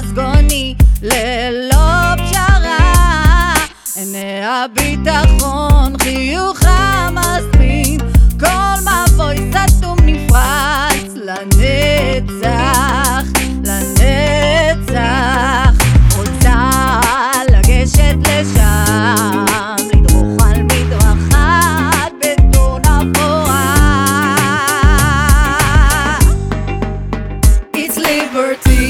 חסגוני ללא פשרה, עיני הביטחון חיוכה מסמין, כל מבוי סתום נפרץ לנצח, לנצח. רוצה לגשת לשם, לדרוך על מדרכת בטון אפורה. It's liberty.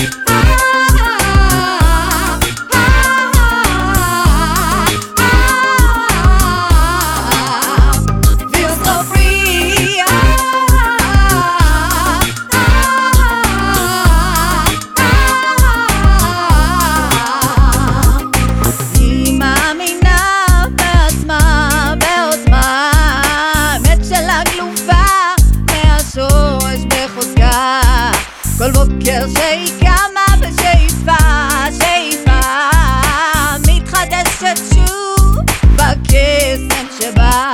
כל בוקר שהיא קמה בשאיפה, שאיפה מתחדשת שוב בקסם שבה,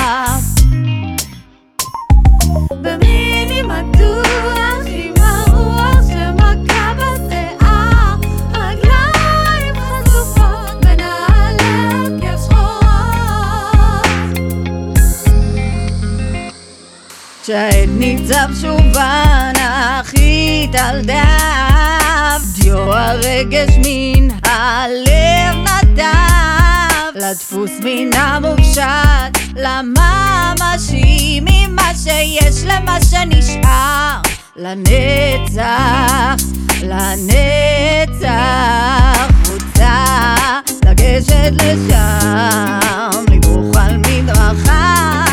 במיני מתוח עם הרוח שמכה בשיער, רגליים חשופות בין הלב כשחורות. כשהעת ניצב שובן נחית על דף, דיו הרגש מן הלב נדב, לדפוס מן המופשט לממשי, ממה שיש למה שנשאר לנצח, לנצח. רוצה לגשת לשם, לדרוך על מדרכה